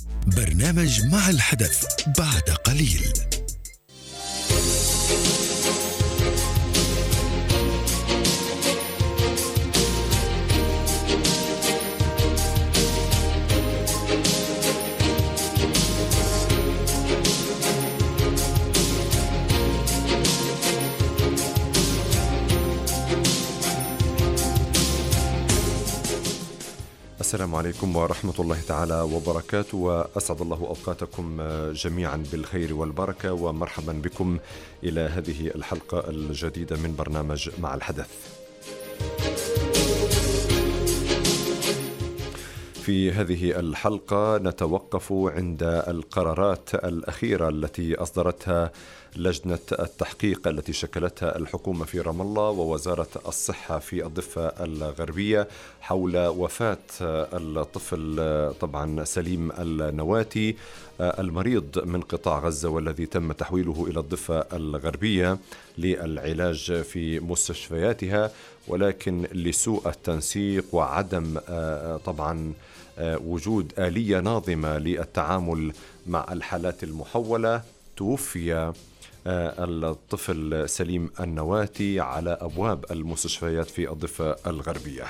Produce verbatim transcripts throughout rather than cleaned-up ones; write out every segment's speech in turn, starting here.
برنامج مع الحدث بعد قليل. السلام عليكم ورحمة الله تعالى وبركاته، وأسعد الله أوقاتكم جميعا بالخير والبركة، ومرحبا بكم إلى هذه الحلقة الجديدة من برنامج مع الحدث. في هذه الحلقة نتوقف عند القرارات الأخيرة التي أصدرتها لجنة التحقيق التي شكلتها الحكومة في رام الله ووزارة الصحة في الضفة الغربية حول وفاة الطفل طبعا سليم النواتي المريض من قطاع غزة والذي تم تحويله إلى الضفة الغربية للعلاج في مستشفياتها، ولكن لسوء التنسيق وعدم طبعا وجود آلية ناظمة للتعامل مع الحالات المحولة توفي الطفل سليم النواتي على أبواب المستشفيات في الضفة الغربية.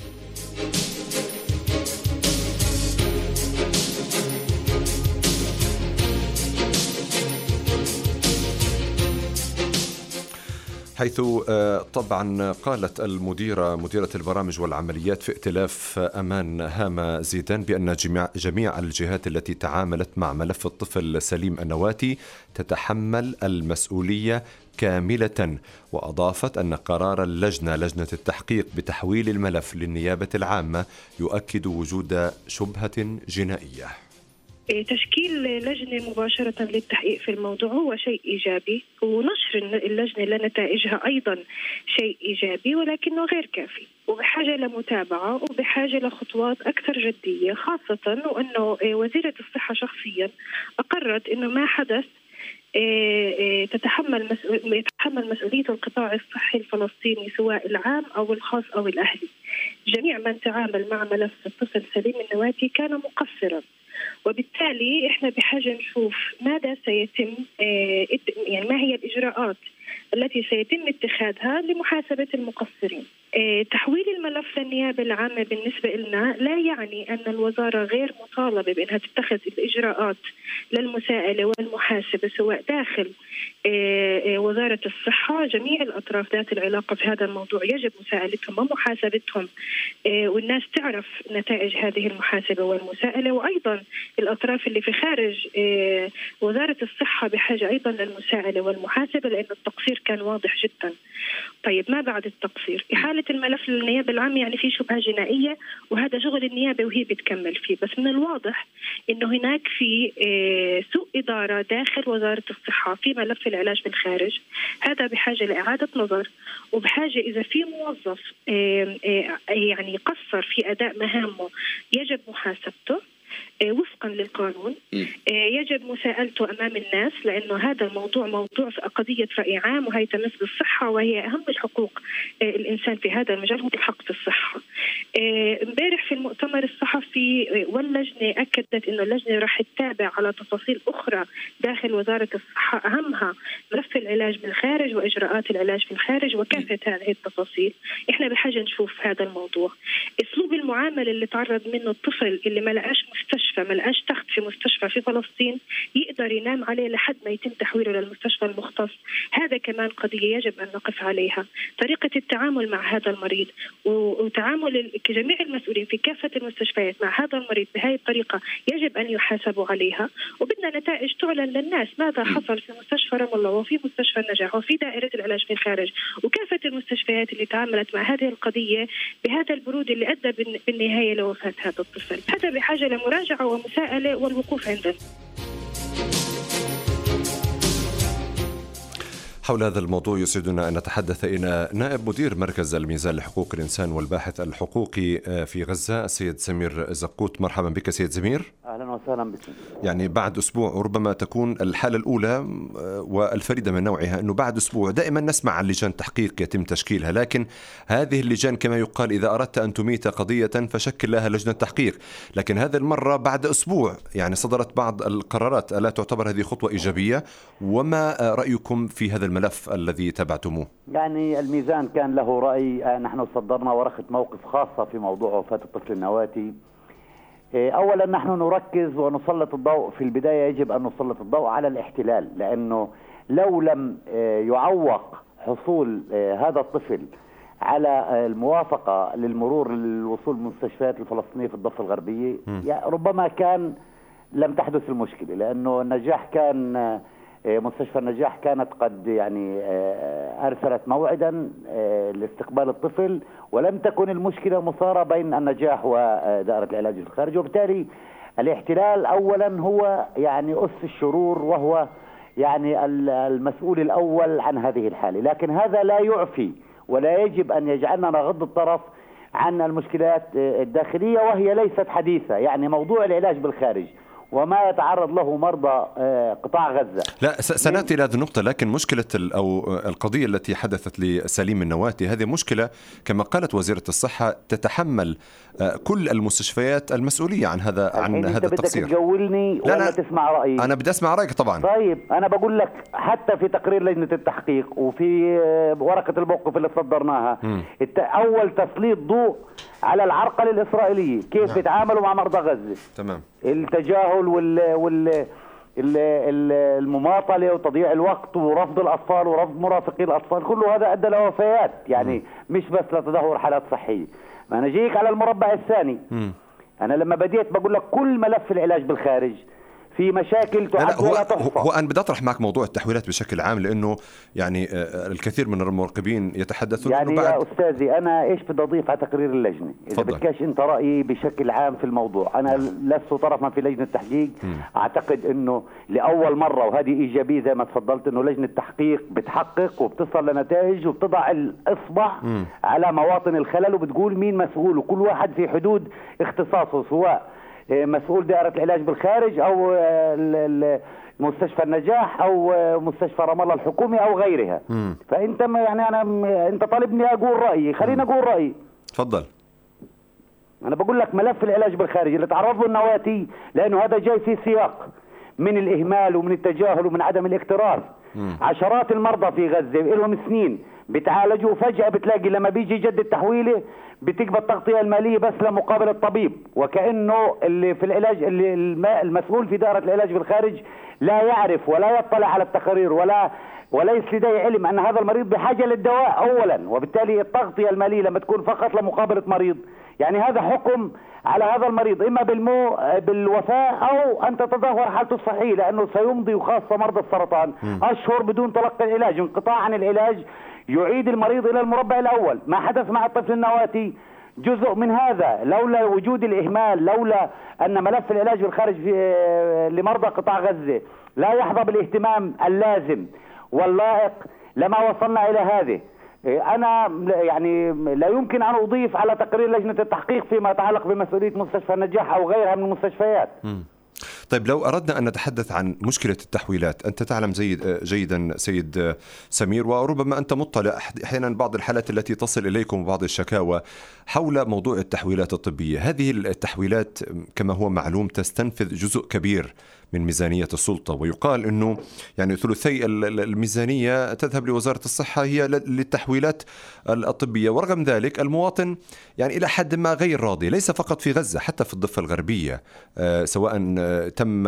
حيث طبعا قالت المديرة مديرة البرامج والعمليات في ائتلاف أمان هامة زيدان بأن جميع, جميع الجهات التي تعاملت مع ملف الطفل سليم النواتي تتحمل المسؤولية كاملة، وأضافت أن قرار اللجنة لجنة التحقيق بتحويل الملف للنيابة العامة يؤكد وجود شبهة جنائية. تشكيل لجنة مباشرة للتحقيق في الموضوع هو شيء إيجابي، ونشر اللجنة لنتائجها أيضا شيء إيجابي، ولكنه غير كافي وبحاجة لمتابعة وبحاجة لخطوات أكثر جدية، خاصة وأنه وزيرة الصحة شخصيا أقرت أنه ما حدث تتحمل مسؤول يتحمل مسؤولية القطاع الصحي الفلسطيني سواء العام أو الخاص أو الأهلي. جميع من تعامل مع ملف الطفل سليم النواتي كان مقصرا، وبالتالي احنا بحاجة نشوف ماذا سيتم، يعني ما هي الإجراءات التي سيتم اتخاذها لمحاسبة المقصرين. تحويل الملف للنيابة العامة بالنسبة لنا لا يعني أن الوزارة غير مطالبة بأنها تتخذ الإجراءات للمساءلة والمحاسبة سواء داخل وزارة الصحة. جميع الأطراف ذات العلاقة في هذا الموضوع يجب مساءلتهم ومحاسبتهم، والناس تعرف نتائج هذه المحاسبة والمساءلة، وأيضا الأطراف اللي في خارج وزارة الصحة بحاجة أيضا للمساءلة والمحاسبة، لأن التقصير كان واضح جدا. طيب ما بعد التقصير؟ إحالة الملف للنيابة العامة يعني في شبهة جنائية، وهذا شغل النيابة وهي بتكمل فيه، بس من الواضح إنه هناك في سوء إدارة داخل وزارة الصحة في ملف العلاج بالخارج. هذا بحاجة لإعادة نظر، وبحاجة إذا في موظف يعني قصر في أداء مهامه يجب محاسبته وفقا للقانون، يجب مساءلته أمام الناس، لأنه هذا الموضوع موضوع في قضية رأي عام وهي تمس بالصحة، وهي أهم الحقوق الإنسان في هذا المجال هو الحق في الصحة. امبارح في المؤتمر الصحفي واللجنة أكدت أنه اللجنة راح تتابع على تفاصيل أخرى داخل وزارة الصحة، أهمها ملف العلاج بالخارج وإجراءات العلاج في الخارج وكافة هذه التفاصيل. إحنا بحاجة نشوف هذا الموضوع. أسلوب المعاملة اللي تعرض منه الطفل اللي ما لقاش مستشفى ما لقاش تخت في مستشفى في فلسطين يقدر ينام عليه لحد ما يتم تحويله للمستشفى المختص، هذا كمان قضية يجب أن نقف عليها. طريقة التعامل مع هذا المريض وتعامل جميع المسؤولين في كافة المستشفيات مع هذا المريض بهذه الطريقة يجب أن يحاسبوا عليها، وبدنا نتائج تعلن للناس ماذا حصل في مستشفى رام الله وفي مستشفى النجاح وفي دائرة العلاج في الخارج وكافة المستشفيات اللي تعاملت مع هذه القضية بهذا البرود اللي أدى بالنهاية لوفاة هذا الطفل. هذا بحاجة لمراجعة ومساءلة والوقوف عندنا. حول هذا الموضوع يسعدنا أن نتحدث إلى نائب مدير مركز الميزان لحقوق الإنسان والباحث الحقوقي في غزة السيد سمير زقوت. مرحبا بك سيد سمير. أهلا وسهلا بكم. يعني بعد أسبوع وربما تكون الحالة الأولى والفريدة من نوعها، أنه بعد أسبوع دائما نسمع عن لجان تحقيق يتم تشكيلها، لكن هذه اللجان كما يقال إذا أردت أن تميت قضية فشكل لها لجنة تحقيق، لكن هذه المرة بعد أسبوع يعني صدرت بعض القرارات. ألا تعتبر هذه خطوة إيجابية؟ وما رأيكم في هذا الملف الذي تبعتموه؟ يعني الميزان كان له رأي. نحن صدرنا ورقة موقف خاصة في موضوع وفاة الطفل النواتي. أولا نحن نركز ونسلط الضوء، في البداية يجب أن نسلط الضوء على الاحتلال، لأنه لو لم يعوق حصول هذا الطفل على الموافقة للمرور للوصول للمستشفيات الفلسطينية في الضفة الغربية يعني ربما كان لم تحدث المشكلة، لأنه النجاح كان مستشفى النجاح كانت قد يعني أرسلت موعدا لاستقبال الطفل، ولم تكن المشكلة مثارة بين النجاح ودائرة العلاج في الخارج. وبالتالي الاحتلال أولا هو يعني أس الشرور، وهو يعني المسؤول الأول عن هذه الحالة، لكن هذا لا يعفي ولا يجب أن يجعلنا نغض الطرف عن المشكلات الداخلية، وهي ليست حديثة. يعني موضوع العلاج بالخارج وما يتعرض له مرضى قطاع غزة. لا سنأتي إلى هذه النقطة، لكن مشكلة أو القضية التي حدثت لسليم النواتي هذه مشكلة كما قالت وزيرة الصحة تتحمل كل المستشفيات المسؤولية عن هذا عن هذا التقصير. بدك تجولني ولا لا تسمع رأيي؟ أنا بدي أسمع رأيك طبعا. طيب أنا بقول لك حتى في تقرير لجنة التحقيق وفي ورقة الموقف اللي صدرناها م. أول تسليط ضوء على العرقلة الإسرائيلية، كيف يتعاملوا مع مرضى غزة. تمام. التجاهل وال وال المماطلة وتضييع الوقت ورفض الأطفال ورفض مرافقي الأطفال، كل هذا أدى لوفيات، يعني م. مش بس لتدهور حالات صحية. ما أنا جيك على المربع الثاني. م. أنا لما بديت بقول لك كل ملف العلاج بالخارج في مشاكل تعد ولا تحصى. هو أنا بدي أطرح معك موضوع التحويلات بشكل عام، لأنه يعني الكثير من المراقبين يتحدثون يعني بعد... يا أستاذي أنا إيش بدي أضيف على تقرير اللجنة إذا بدكش أنت رأيي بشكل عام في الموضوع. أنا لست طرفا في لجنة التحقيق. م. أعتقد أنه لأول مرة، وهذه إيجابية زي ما تفضلت، أنه لجنة التحقيق بتحقق وبتصل لنتائج وبتضع الإصبع م. على مواطن الخلل وبتقول مين مسؤول، وكل واحد في حدود اختصاصه، سواء مسؤول دائرة العلاج بالخارج أو مستشفى النجاح أو مستشفى رام الله الحكومي أو غيرها. م. فأنت يعني أنا أنت طالبني أقول رأيي، خليني أقول رأيي. تفضل. أنا بقول لك ملف العلاج بالخارج اللي تعرض له النواتي، لأنه هذا جاي في سياق من الإهمال ومن التجاهل ومن عدم الاكتراث. م. عشرات المرضى في غزة لهم سنين بتعالجوا، وفجأة بتلاقي لما بيجي يجدد تحويله بتقبل التغطية المالية بس لمقابل الطبيب، وكأنه اللي في العلاج اللي المسؤول في دائرة العلاج بالخارج لا يعرف ولا يطلع على التقارير ولا وليس لديه علم أن هذا المريض بحاجة للدواء أولا، وبالتالي التغطية المالية لما تكون فقط لمقابلة مريض، يعني هذا حكم على هذا المريض إما بالمو بالوفاة أو أن تتدهور حالته الصحية، لأنه سيمضي وخاصة مرضى السرطان أشهر بدون تلقي العلاج، انقطاع عن العلاج يعيد المريض إلى المربع الأول. ما حدث مع الطفل النواتي جزء من هذا، لولا وجود الإهمال، لولا أن ملف العلاج بالخارج لمرضى قطاع غزة لا يحظى بالاهتمام اللازم واللائق لما وصلنا إلى هذه. أنا يعني لا يمكن أن أضيف على تقرير لجنة التحقيق فيما يتعلق بمسؤولية مستشفى النجاح أو غيرها من المستشفيات. م. طيب لو أردنا أن نتحدث عن مشكلة التحويلات، أنت تعلم جيد جيدا سيد سمير، وربما أنت مطلع أحيانا بعض الحالات التي تصل إليكم وبعض الشكاوى حول موضوع التحويلات الطبية. هذه التحويلات كما هو معلوم تستنفذ جزء كبير من ميزانية السلطة، ويقال أنه يعني ثلثي الميزانية تذهب لوزارة الصحة هي للتحويلات الطبية، ورغم ذلك المواطن يعني إلى حد ما غير راضي، ليس فقط في غزة حتى في الضفة الغربية، سواء تم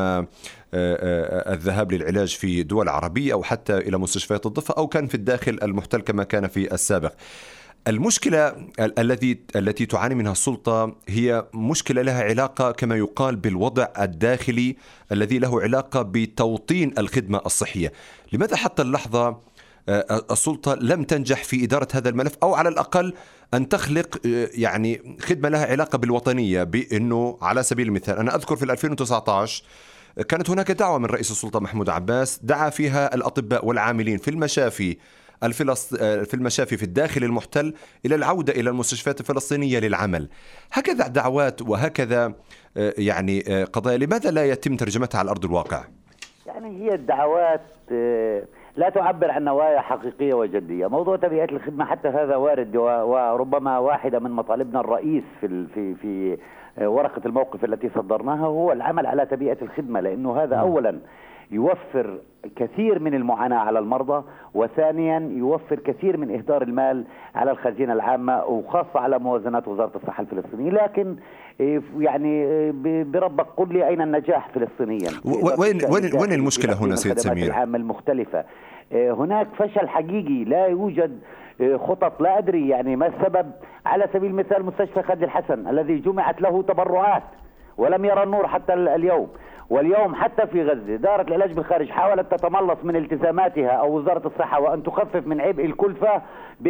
الذهاب للعلاج في دول عربية أو حتى إلى مستشفيات الضفة أو كان في الداخل المحتل كما كان في السابق. المشكلة التي التي تعاني منها السلطة هي مشكلة لها علاقة كما يقال بالوضع الداخلي الذي له علاقة بتوطين الخدمة الصحية. لماذا حتى اللحظة السلطة لم تنجح في إدارة هذا الملف، أو على الأقل أن تخلق يعني خدمة لها علاقة بالوطنية؟ بأنه على سبيل المثال أنا أذكر في ألفين وتسعة عشر كانت هناك دعوة من رئيس السلطة محمود عباس دعا فيها الأطباء والعاملين في المشافي في المشافي في الداخل المحتل إلى العودة إلى المستشفيات الفلسطينية للعمل. هكذا دعوات وهكذا يعني قضايا، لماذا لا يتم ترجمتها على أرض الواقع؟ يعني هي الدعوات لا تعبر عن نوايا حقيقية وجدية. موضوع تبعية الخدمة حتى هذا وارد، وربما واحدة من مطالبنا الرئيس في في في ورقة الموقف التي صدرناها هو العمل على تبعية الخدمة، لأنه هذا أولا يوفر كثير من المعاناة على المرضى، وثانيا يوفر كثير من إهدار المال على الخزينة العامة وخاصة على موازنات وزارة الصحة الفلسطينية. لكن يعني بربك قل لي أين النجاح فلسطينيا؟ وين وين وين المشكلة هنا سيد سمير؟ العامة المختلفة هناك فشل حقيقي، لا يوجد خطط. لا أدري يعني ما السبب. على سبيل المثال مستشفى خالد الحسن الذي جمعت له تبرعات ولم يرى النور حتى اليوم، واليوم حتى في غزة دارة العلاج بالخارج حاولت تتملص من التزاماتها أو وزارة الصحة وأن تخفف من عبء الكلفة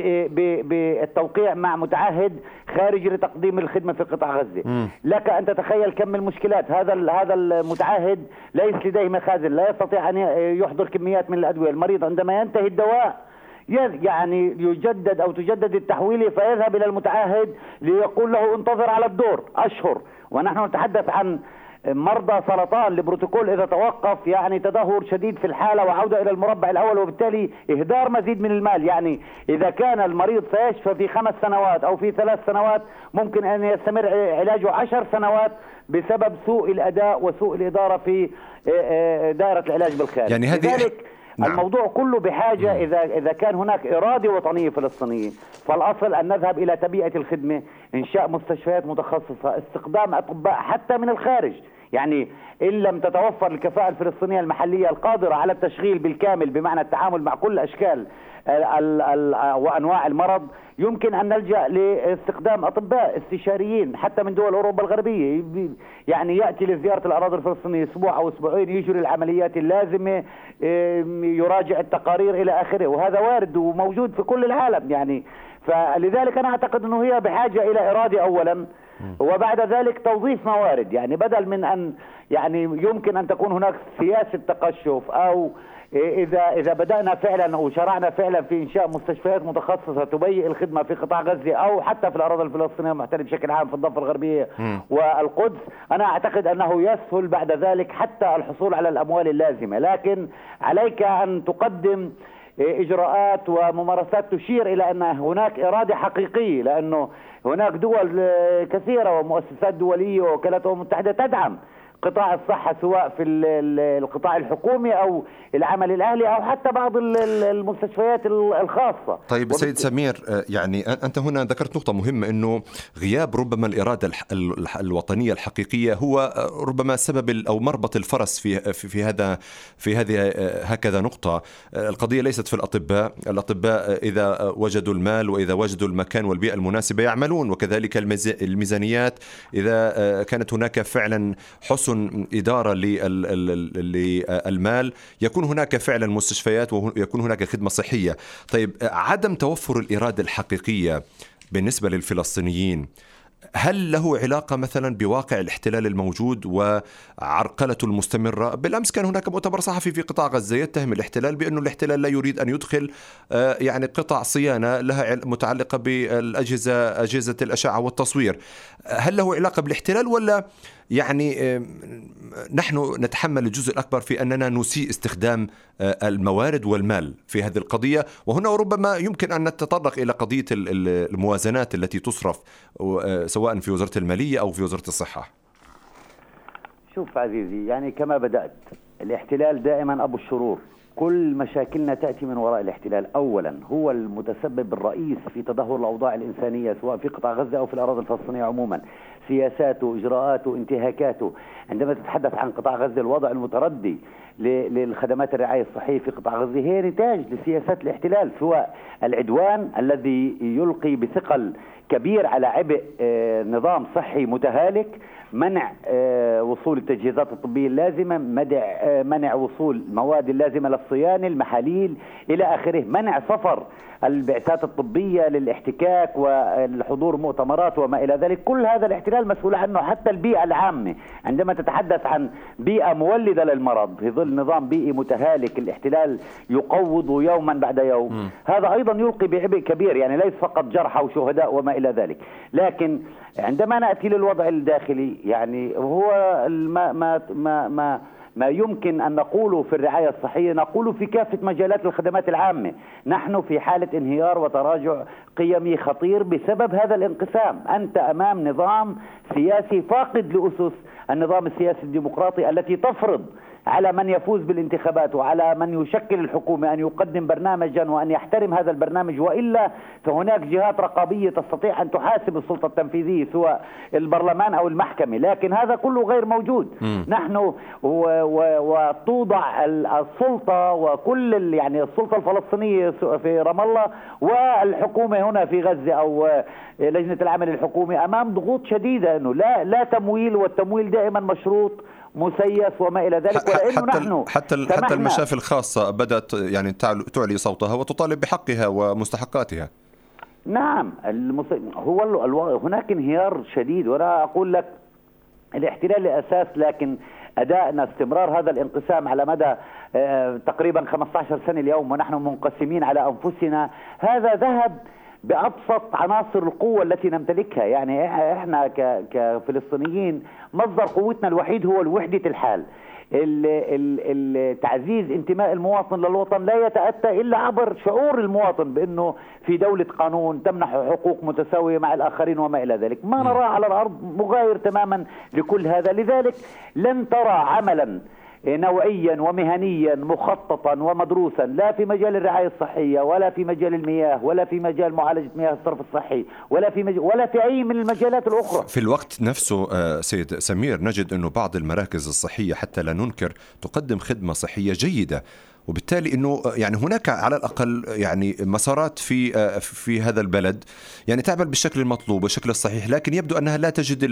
بالتوقيع مع متعهد خارجي لتقديم الخدمة في قطاع غزة. م. لك أن تتخيل كم المشكلات. هذا هذا المتعهد ليس لديه مخازن، لا يستطيع أن يحضر كميات من الأدوية. المريض عندما ينتهي الدواء يعني يجدد أو تجدد التحويلة فيذهب إلى المتعهد ليقول له انتظر على الدور أشهر، ونحن نتحدث عن مرضى سرطان لبروتوكول إذا توقف يعني تدهور شديد في الحالة وعودة إلى المربع الأول، وبالتالي إهدار مزيد من المال. يعني إذا كان المريض سيشفى في خمس سنوات أو في ثلاث سنوات ممكن أن يستمر علاجه عشر سنوات بسبب سوء الأداء وسوء الإدارة في دائرة العلاج بالخارج. يعني هذه نعم. الموضوع كله بحاجة إذا إذا كان هناك إرادة وطنية فلسطينية، فالأصل أن نذهب إلى تبيئة الخدمة، إنشاء مستشفيات متخصصة، استخدام أطباء حتى من الخارج. يعني إن لم تتوفر الكفاءة الفلسطينية المحلية القادرة على التشغيل بالكامل بمعنى التعامل مع كل أشكال ال ال وأنواع المرض، يمكن أن نلجأ لاستخدام أطباء استشاريين حتى من دول أوروبا الغربية. يعني يأتي لزيارة الأراضي الفلسطينية أسبوع أو أسبوعين، يجري العمليات اللازمة، يراجع التقارير إلى آخره، وهذا وارد وموجود في كل العالم. يعني فلذلك أنا أعتقد أنه هي بحاجة إلى إرادة أولا، وبعد ذلك توظيف موارد. يعني بدل من أن يعني يمكن أن تكون هناك سياسة تقشف، أو إذا إذا بدأنا فعلا وشرعنا فعلا في إنشاء مستشفيات متخصصة تبيئ الخدمة في قطاع غزة أو حتى في الأراضي الفلسطينية المحتلة بشكل عام في الضفة الغربية م. والقدس، أنا أعتقد أنه يسهل بعد ذلك حتى الحصول على الأموال اللازمة. لكن عليك أن تقدم إجراءات وممارسات تشير إلى أن هناك إرادة حقيقية، لأنه هناك دول كثيرة ومؤسسات دولية ووكالات الأمم المتحدة تدعم قطاع الصحة سواء في القطاع الحكومي أو العمل الأهلي أو حتى بعض المستشفيات الخاصة. طيب سيد سمير، يعني أنت هنا ذكرت نقطة مهمة، أنه غياب ربما الإرادة الوطنية الحقيقية هو ربما سبب أو مربط الفرس في في هذا في هذه هكذا نقطة. القضية ليست في الأطباء، الأطباء إذا وجدوا المال وإذا وجدوا المكان والبيئة المناسبة يعملون، وكذلك الميزانيات إذا كانت هناك فعلا حسن إدارة للمال يكون هناك فعلا مستشفيات ويكون هناك خدمة صحية. طيب عدم توفر الإرادة الحقيقية بالنسبة للفلسطينيين هل له علاقة مثلا بواقع الاحتلال الموجود وعرقلته المستمرة؟ بالأمس كان هناك مؤتمر صحفي في قطاع غزة يتهم الاحتلال بأنه الاحتلال لا يريد أن يدخل يعني قطع صيانة لها متعلقة بالأجهزة أجهزة الأشعة والتصوير. هل له علاقة بالاحتلال ولا يعني نحن نتحمل الجزء الأكبر في أننا نسيء استخدام الموارد والمال في هذه القضية؟ وهنا ربما يمكن أن نتطرق إلى قضية الموازنات التي تصرف سواء في وزارة المالية أو في وزارة الصحة. شوف عزيزي، يعني كما بدأت، الاحتلال دائما أبو الشرور. كل مشاكلنا تأتي من وراء الاحتلال. أولا هو المتسبب الرئيس في تدهور الأوضاع الإنسانية سواء في قطاع غزة أو في الأراضي الفلسطينية عموما. سياساته، إجراءاته، انتهاكاته. عندما تتحدث عن قطاع غزة، الوضع المتردي للخدمات الرعاية الصحية في قطاع غزة هي نتاج لسياسات الاحتلال، سواء العدوان الذي يلقي بثقل كبير على عبء نظام صحي متهالك، منع وصول التجهيزات الطبية اللازمة، منع وصول المواد اللازمة للصيانة، المحاليل إلى آخره، منع سفر البعثات الطبية للاحتكاك والحضور مؤتمرات وما إلى ذلك. كل هذا الاحتلال مسؤول عنه. حتى البيئة العامة، عندما تتحدث عن بيئة مولدة للمرض في ظل نظام بيئي متهالك، الاحتلال يقوض يوما بعد يوم. م. هذا أيضا يلقي بعبء كبير، يعني ليس فقط جرحى وشهداء وما إلى ذلك. لكن عندما نأتي للوضع الداخلي، يعني هو ما ما ما, ما ما يمكن أن نقوله في الرعاية الصحية نقوله في كافة مجالات الخدمات العامة. نحن في حالة انهيار وتراجع قيمي خطير بسبب هذا الانقسام. أنت أمام نظام سياسي فاقد لأسس النظام السياسي الديمقراطي التي تفرض على من يفوز بالانتخابات وعلى من يشكل الحكومة أن يقدم برنامجا وأن يحترم هذا البرنامج، وإلا فهناك جهات رقابية تستطيع أن تحاسب السلطة التنفيذية سواء البرلمان أو المحكمة، لكن هذا كله غير موجود. م. نحن وتوضع السلطة وكل يعني السلطة الفلسطينية في رام الله والحكومة هنا في غزة أو لجنة العمل الحكومي أمام ضغوط شديدة، أنه لا لا تمويل، والتمويل دائما مشروط مسيس وما إلى ذلك. حتى نحن حتى حتى المشافي الخاصة بدأت يعني تعلي صوتها وتطالب بحقها ومستحقاتها. نعم، هو الو... هناك انهيار شديد، وأنا أقول لك الاحتلال لأساس، لكن أدائنا استمرار هذا الانقسام على مدى آه تقريبا خمسة عشر سنة اليوم ونحن منقسمين على أنفسنا. هذا ذهب بأبسط عناصر القوة التي نمتلكها. يعني احنا كفلسطينيين مصدر قوتنا الوحيد هو الوحدة الحال. تعزيز انتماء المواطن للوطن لا يتأتى إلا عبر شعور المواطن بأنه في دولة قانون تمنح حقوق متساوية مع الآخرين وما إلى ذلك. ما نراه على الأرض مغاير تماما لكل هذا. لذلك لن ترى عملا نوعيا ومهنيا مخططا ومدروسا لا في مجال الرعاية الصحية ولا في مجال المياه ولا في مجال معالجة مياه الصرف الصحي ولا في مجال ولا في أي من المجالات الأخرى. في الوقت نفسه سيد سمير نجد أنه بعض المراكز الصحية حتى لا ننكر تقدم خدمة صحية جيدة، وبالتالي انه يعني هناك على الاقل يعني مسارات في في هذا البلد يعني تعمل بالشكل المطلوب والشكل الصحيح، لكن يبدو انها لا تجد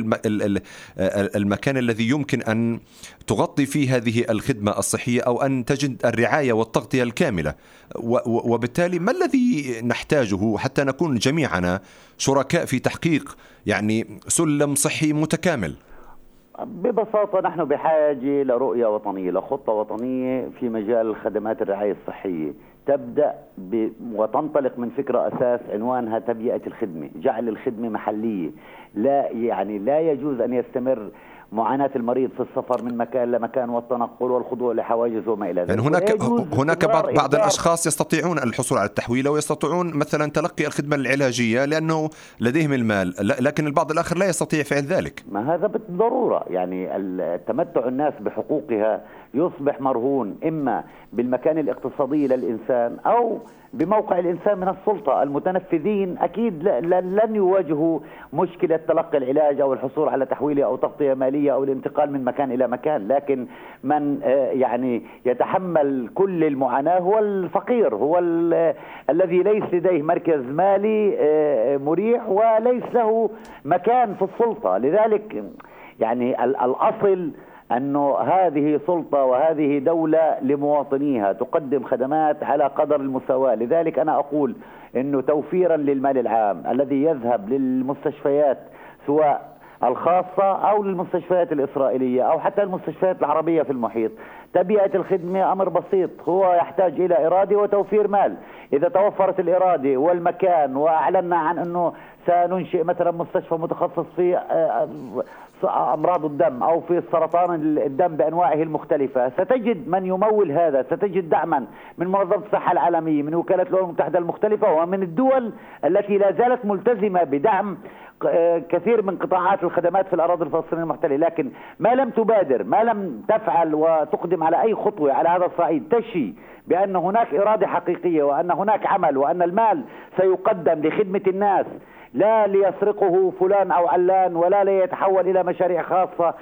المكان الذي يمكن ان تغطي فيه هذه الخدمه الصحيه او ان تجد الرعايه والتغطيه الكامله. وبالتالي ما الذي نحتاجه حتى نكون جميعنا شركاء في تحقيق يعني سلم صحي متكامل؟ ببساطة نحن بحاجة لرؤية وطنية، لخطة وطنية في مجال خدمات الرعاية الصحية تبدأ ب... وتنطلق من فكرة أساس عنوانها تبيئة الخدمة، جعل الخدمة محلية. لا يعني لا يجوز أن يستمر معاناة المريض في السفر من مكان لمكان والتنقل والخضوع لحواجز وما إلى ذلك. يعني هناك هناك بعض بعض الأشخاص يستطيعون الحصول على التحويلة ويستطيعون مثلا تلقي الخدمة العلاجية لأنه لديهم المال، لكن البعض الآخر لا يستطيع فعل ذلك. ما هذا بالضرورة، يعني التمتع الناس بحقوقها يصبح مرهون إما بالمكان الاقتصادي للإنسان أو بموقع الإنسان من السلطة. المتنفذين أكيد لن يواجهوا مشكلة تلقي العلاج أو الحصول على تحويلة أو تغطية مالية أو الانتقال من مكان إلى مكان، لكن من يعني يتحمل كل المعاناة هو الفقير، هو الذي ليس لديه مركز مالي مريح وليس له مكان في السلطة. لذلك يعني الأصل أنه هذه سلطة وهذه دولة لمواطنيها تقدم خدمات على قدر المساواة. لذلك أنا أقول أنه توفيرا للمال العام الذي يذهب للمستشفيات سواء الخاصة أو للمستشفيات الإسرائيلية أو حتى المستشفيات العربية في المحيط، تبيئة الخدمة أمر بسيط، هو يحتاج إلى إرادة وتوفير مال. إذا توفرت الإرادة والمكان وأعلنا عن أنه سننشئ مثلا مستشفى متخصص في أمراض الدم أو في السرطان الدم بأنواعه المختلفة، ستجد من يمول هذا، ستجد دعما من منظمة الصحة العالمية، من وكالة الأمم المتحدة المختلفة ومن الدول التي لا زالت ملتزمة بدعم كثير من قطاعات الخدمات في الأراضي الفلسطينية المحتلة. لكن ما لم تبادر، ما لم تفعل وتقدم على أي خطوة على هذا الصعيد تشي بأن هناك إرادة حقيقية وأن هناك عمل وأن المال سيقدم لخدمة الناس لا ليسرقه فلان أو علان، ولا ليتحول إلى مشاريع خاصة،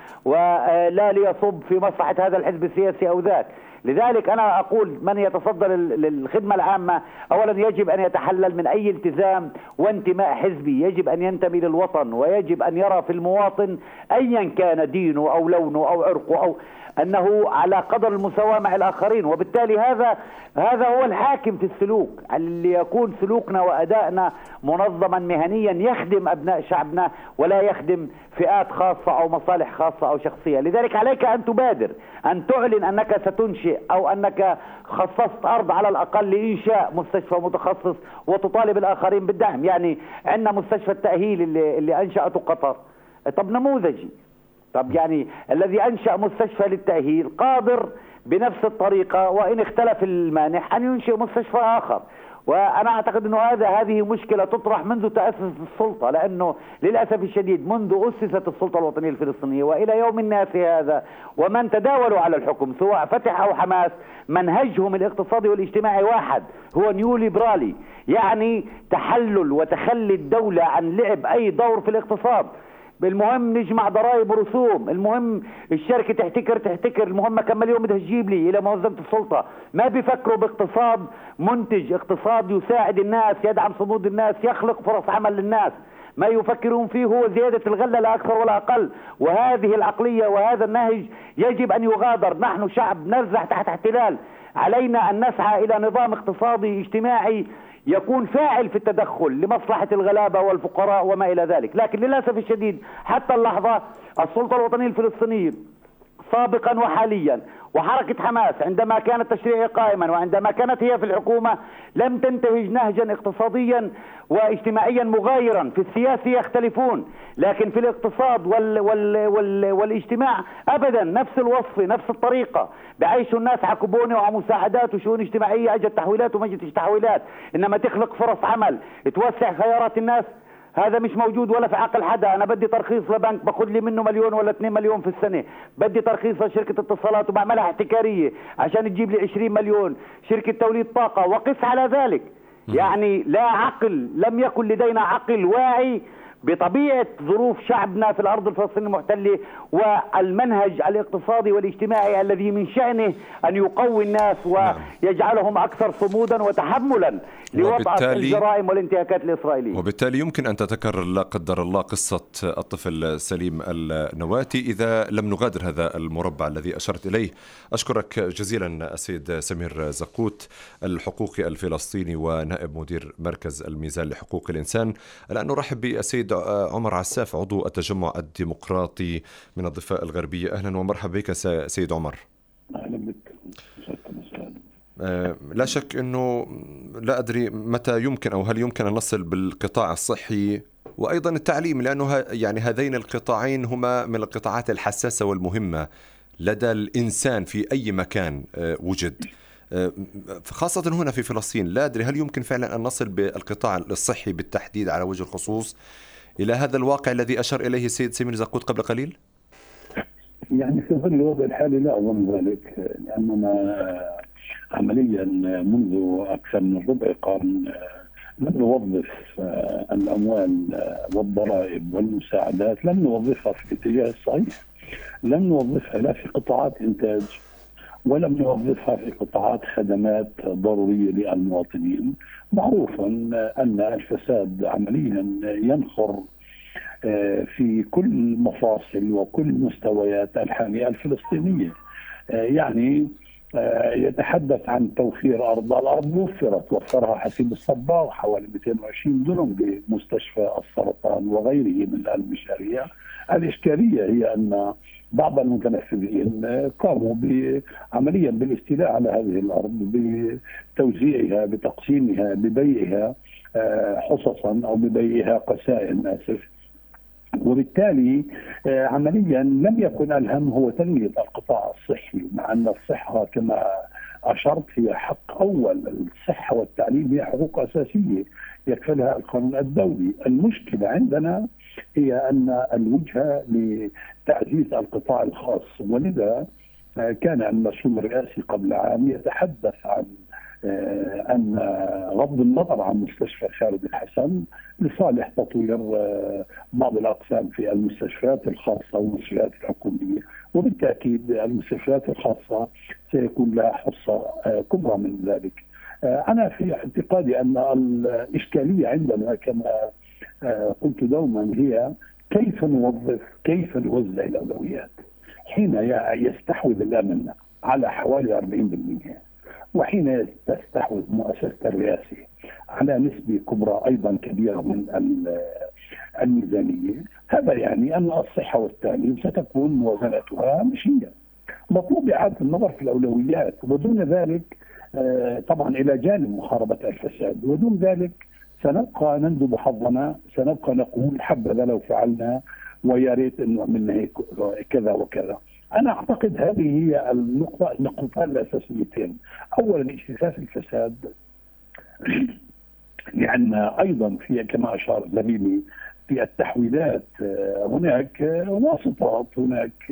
ولا ليصب في مصلحة هذا الحزب السياسي أو ذاك. لذلك أنا أقول من يتصدى للخدمة العامة أولا يجب أن يتحلل من أي التزام وانتماء حزبي، يجب أن ينتمي للوطن، ويجب أن يرى في المواطن أيا كان دينه أو لونه أو عرقه أو أنه على قدر المساواة مع الآخرين. وبالتالي هذا هذا هو الحاكم في السلوك، اللي يكون سلوكنا وأدائنا منظما مهنيا يخدم أبناء شعبنا ولا يخدم فئات خاصة أو مصالح خاصة أو شخصية. لذلك عليك أن تبادر أن تعلن أنك ستنشئ أو أنك خصصت أرض على الأقل لإنشاء مستشفى متخصص وتطالب الآخرين بالدعم. يعني عندنا مستشفى التأهيل اللي, اللي أنشأته قطر، طب نموذجي. طب يعني الذي أنشأ مستشفى للتأهيل قادر بنفس الطريقة وإن اختلف المانح أن ينشئ مستشفى آخر. وأنا أعتقد أنه هذا هذه مشكلة تطرح منذ تأسس السلطة، لأنه للأسف الشديد منذ أسست السلطة الوطنية الفلسطينية وإلى يوم الناس هذا ومن تداولوا على الحكم سواء فتح أو حماس منهجهم الاقتصادي والاجتماعي واحد، هو نيو ليبرالي، يعني تحلل وتخلي الدولة عن لعب أي دور في الاقتصاد. المهم نجمع ضرائب ورسوم، المهم الشركة تحتكر تحتكر، المهم كم مليون بدها تجيب لي إلى موظفة السلطة. ما بيفكروا باقتصاد منتج، اقتصاد يساعد الناس، يدعم صمود الناس، يخلق فرص عمل للناس. ما يفكرون فيه هو زيادة الغلة لا أكثر ولا أقل. وهذه العقلية وهذا النهج يجب أن يغادر. نحن شعب نرزح تحت احتلال، علينا أن نسعى إلى نظام اقتصادي اجتماعي يكون فاعل في التدخل لمصلحة الغلابة والفقراء وما إلى ذلك. لكن للأسف الشديد حتى اللحظة السلطة الوطنية الفلسطينية سابقا وحاليا وحركة حماس عندما كان التشريع قائما وعندما كانت هي في الحكومة لم تنتهج نهجا اقتصاديا واجتماعيا مغايرا. في السياسة يختلفون، لكن في الاقتصاد وال وال وال والاجتماع أبدا نفس الوصف نفس الطريقة. بعيشوا الناس عكبوني ومساعدات وشؤون اجتماعية، أجت تحويلات وما جتش تحويلات، إنما تخلق فرص عمل، توسع خيارات الناس، هذا مش موجود ولا في عقل حدا. أنا بدي ترخيص لبنك باخذ لي منه مليون ولا اثنين مليون في السنة، بدي ترخيص لشركة اتصالات وبعملها احتكارية عشان تجيب لي عشرين مليون، شركة توليد طاقة وقف على ذلك. يعني لا عقل، لم يكن لدينا عقل واعي بطبيعة ظروف شعبنا في الأرض الفلسطينية المحتلة والمنهج الاقتصادي والاجتماعي الذي من شأنه أن يقوي الناس ويجعلهم أكثر صمودا وتحملا لوضع الجرائم والانتهاكات الإسرائيلية. وبالتالي يمكن أن تتكرر لا قدر الله قصة الطفل سليم النواتي إذا لم نغادر هذا المربع الذي أشرت إليه. أشكرك جزيلا السيد سمير زقوت الحقوقي الفلسطيني ونائب مدير مركز الميزان لحقوق الإنسان. الآن نرحب بالسيد عمر عساف عضو التجمع الديمقراطي من الضفة الغربية. أهلا ومرحبا بك سيد عمر. أهلا بك. لا شك أنه لا أدري متى يمكن أو هل يمكن أن نصل بالقطاع الصحي وأيضا التعليم، لأنه يعني هذين القطاعين هما من القطاعات الحساسة والمهمة لدى الإنسان في أي مكان وجد، خاصة هنا في فلسطين. لا أدري هل يمكن فعلا أن نصل بالقطاع الصحي بالتحديد على وجه الخصوص إلى هذا الواقع الذي أشار إليه السيد سمير زقوت قبل قليل؟ يعني في ظل الوضع الحالي لا أظن ذلك، لأننا عمليا منذ أكثر من ربع قرن لم نوظف الأموال والضرائب والمساعدات، لم نوظفها في الاتجاه الصحيح، لم نوظفها لا في قطاعات إنتاج ولم نوظفها في قطاعات خدمات ضرورية للمواطنين. معروفا أن الفساد عمليا ينخر في كل مفاصل وكل مستويات الحياة الفلسطينية. يعني يتحدث عن توفير أرض، الأرض وفرت، وفرها حسيب الصباغ حوالي مئتين وعشرين دونم بمستشفى السرطان وغيره من المشاريع. الإشكالية هي أن بعض المتنفذين قاموا عمليا بالاستيلاء على هذه الأرض بتوزيعها بتقسيمها ببيعها حصصا أو ببيعها قسائم آسف. وبالتالي عمليا لم يكن الهم هو تنمية القطاع الصحي، مع أن الصحة كما أشرت هي حق أول. الصحة والتعليم هي حقوق أساسية يكفلها القانون الدولي. المشكلة عندنا هي أن الوجهة لتعزيز القطاع الخاص، ولذا كان المسؤول الرئاسي قبل عام يتحدث عن أن غض النظر عن مستشفى خالد الحسن لصالح تطوير بعض الأقسام في المستشفيات الخاصة والمستشفيات الحكومية، وبالتأكيد المستشفيات الخاصة سيكون لها حصة كبرى من ذلك. أنا في اعتقادي أن الإشكالية عندنا كما قلت دوما هي كيف نوظف، كيف نوزع الأولويات. حين يستحوذ الأمن على حوالي أربعين بالمئة، وحين تستحوذ مؤسسة الرئاسة على نسبة كبرى أيضا كبيرة من الميزانية، هذا يعني أن الصحة والتعليم ستكون موازنتها مشية. مطلوب إعادة النظر في الأولويات، ودون ذلك طبعا إلى جانب محاربة الفساد، ودون ذلك سنبقى نندب حظنا، سنبقى نقول حبذا لو فعلنا ويا ريت انه عملنا هيك كذا وكذا. انا اعتقد هذه هي النقطه النقطتان الاساسيتين. اولا اجتثاث الفساد، لان ايضا في كما اشار زميلي في التحويلات هناك واسطات، هناك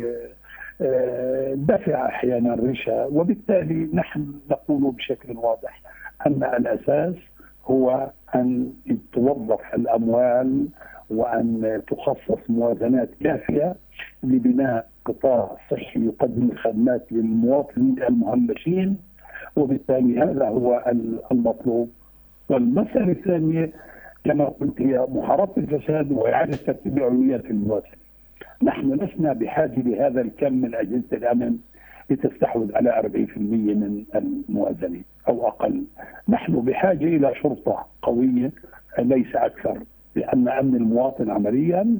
دفع احيانا رشا، وبالتالي نحن نقول بشكل واضح ان الاساس هو أن توظف الأموال وأن تخصص موازنات كافية لبناء قطاع صحي يقدم الخدمات للمواطنين المهمشين، وبالتالي هذا هو المطلوب. والمسألة الثانية كما قلت هي محاربة الفساد وإعادة ترتيب أولويات المواطن. نحن لسنا بحاجة لهذا الكم من أجهزة الأمن لتستحوذ على أربعين بالمئة من الموازنة أو أقل. نحن بحاجة إلى شرطة قوية ليس أكثر، لأن أمن المواطن عمليا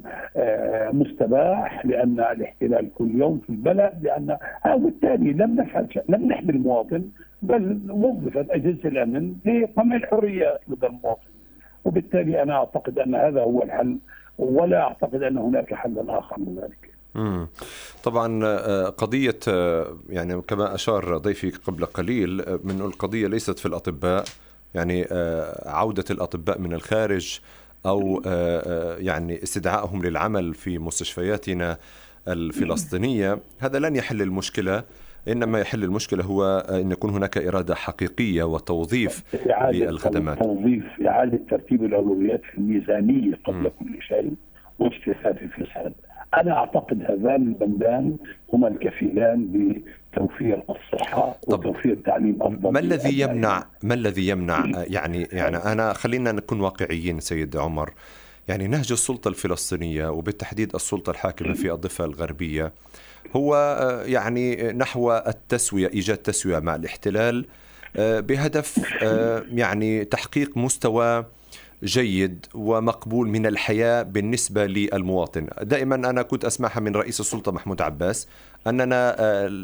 مستباح، لأن الاحتلال كل يوم في البلد، لأن وبالتالي لم نفعل لم نحمي المواطن، بل وظفت أجهزة الأمن لقمع الحريات لدى المواطن. وبالتالي أنا أعتقد أن هذا هو الحل، ولا أعتقد أن هناك حل آخر من ذلك. مم. طبعا قضية يعني كما أشار ضيفي قبل قليل من القضية ليست في الأطباء، يعني عودة الأطباء من الخارج أو يعني استدعائهم للعمل في مستشفياتنا الفلسطينية، هذا لن يحل المشكلة. إنما يحل المشكلة هو أن يكون هناك إرادة حقيقية وتوظيف للخدمات، توظيف، إعادة ترتيب الأولويات في الميزانية قبل كل شيء، واجتثاث الفساد. أنا أعتقد هذان البندان هما الكفيلان بتوفير الصحة وتوفير تعليم أفضل. ما الذي يمنع ما الذي يمنع يعني يعني أنا خلينا نكون واقعيين سيد عمر، يعني نهج السلطة الفلسطينية وبالتحديد السلطة الحاكمة في الضفة الغربية هو يعني نحو التسوية، إيجاد تسوية مع الاحتلال بهدف يعني تحقيق مستوى جيد ومقبول من الحياة بالنسبة للمواطن. دائما أنا كنت أسمعها من رئيس السلطة محمود عباس أننا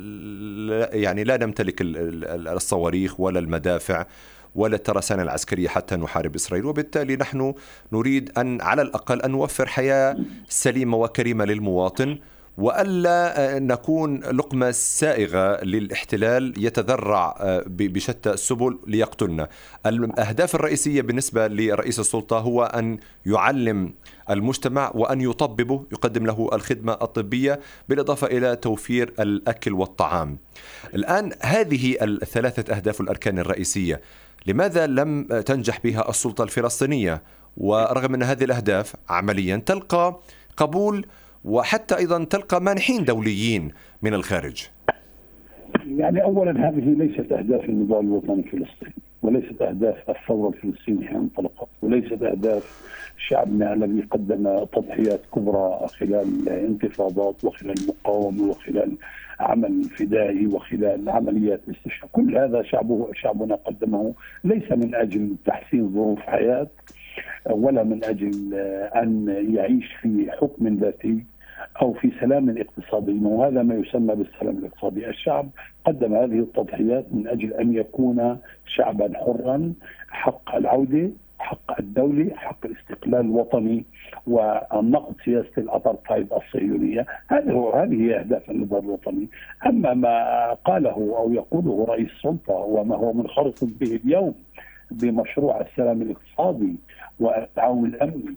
يعني لا نمتلك الصواريخ ولا المدافع ولا الترسانة العسكرية حتى نحارب إسرائيل، وبالتالي نحن نريد أن على الأقل أن نوفر حياة سليمة وكريمة للمواطن، وألا نكون لقمة سائغة للاحتلال يتذرع بشتى السبل ليقتلنا. الأهداف الرئيسية بالنسبة لرئيس السلطة هو أن يعلم المجتمع وأن يطببه، يقدم له الخدمة الطبية بالإضافة إلى توفير الأكل والطعام. الآن هذه الثلاثة أهداف الأركان الرئيسية لماذا لم تنجح بها السلطة الفلسطينية؟ ورغم أن هذه الأهداف عمليا تلقى قبول وحتى أيضا تلقى مانحين دوليين من الخارج. يعني أولا هذه ليست أهداف النضال الوطني الفلسطيني، وليست أهداف الثورة الفلسطينية حين انطلقت، وليست أهداف شعبنا الذي قدم تضحيات كبرى خلال انتفاضات وخلال مقاومة وخلال عمل فدائي وخلال عمليات استشهاد. كل هذا شعبه شعبنا قدمه ليس من أجل تحسين ظروف حياة ولا من أجل أن يعيش في حكم ذاتي أو في سلام اقتصادي، وهذا ما يسمى بالسلام الاقتصادي. الشعب قدم هذه التضحيات من أجل أن يكون شعبا حرا، حق العودة، حق الدولة، حق الاستقلال الوطني، والنقد سياسة الأبارتايد الصهيونية. هذه هو هذه هي أهداف النضال الوطني. أما ما قاله أو يقوله رئيس السلطة وما هو منخرط به اليوم بمشروع السلام الاقتصادي والتعاون الأمني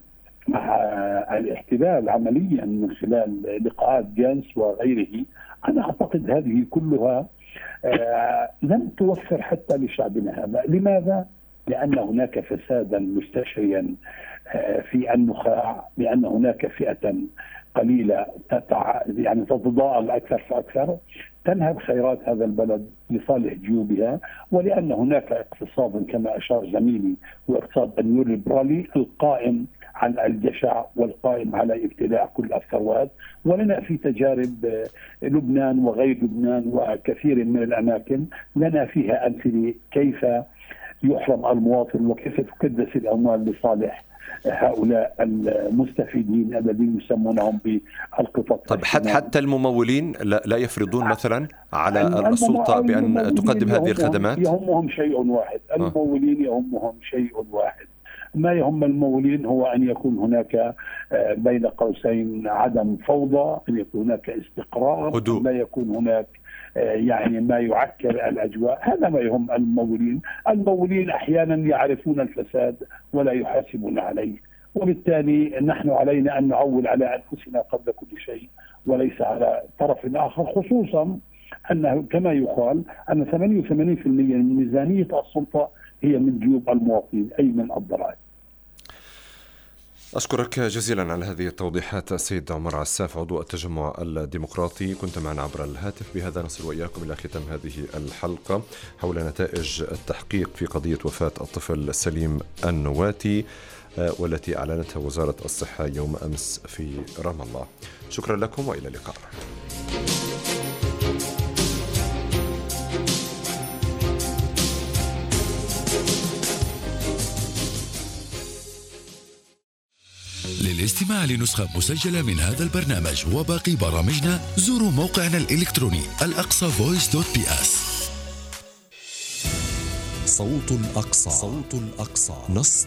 مع الاحتلال عمليا من خلال لقاءات جانس وغيره، أنا أعتقد هذه كلها لم توفر حتى لشعبنا هذا. لماذا؟ لأن هناك فسادا مستشريا في النخاع، لأن هناك فئة قليلة تتع... يعني تتضاءل أكثر فأكثر تنهب خيرات هذا البلد لصالح جيوبها، ولأن هناك اقتصاد كما أشار زميلي واقتصاد النيوليبرالي القائم على الجشع والقائم على ابتلاع كل الثروات. ولنا في تجارب لبنان وغير لبنان وكثير من الأماكن لنا فيها أمثلة كيف يحرم المواطن وكيف تكدس الأموال لصالح هؤلاء المستفيدين الذين يسمونهم بالقطاع. طيب حتى حتى الممولين لا, لا يفرضون مثلا على السلطة بأن تقدم هذه الخدمات؟ يهمهم شيء واحد، الممولين يهمهم شيء واحد. ما يهم الممولين هو أن يكون هناك بين قوسين عدم فوضى، أن يكون هناك استقرار، هدوء. لا يكون هناك يعني ما يعكر الأجواء. هذا ما يهم الممولين. الممولين أحيانا يعرفون الفساد ولا يحاسبون عليه، وبالتالي نحن علينا أن نعول على أنفسنا قبل كل شيء وليس على طرف آخر، خصوصا أنه كما يقال أن ثمانية وثمانين بالمئة من ميزانية السلطة هي من جيوب المواطنين أي من الضرائب. أشكرك جزيلا على هذه التوضيحات السيد عمر عساف عضو التجمع الديمقراطي، كنت معنا عبر الهاتف. بهذا نصل وإياكم إلى ختام هذه الحلقة حول نتائج التحقيق في قضية وفاة الطفل سليم النواتي والتي أعلنتها وزارة الصحة يوم أمس في رام الله. شكرا لكم وإلى اللقاء. للاستماع لنسخة مسجلة من هذا البرنامج وباقي برامجنا زوروا موقعنا الإلكتروني الأقصى فويس دوت بي اس. صوت الأقصى، صوت الأقصى، نص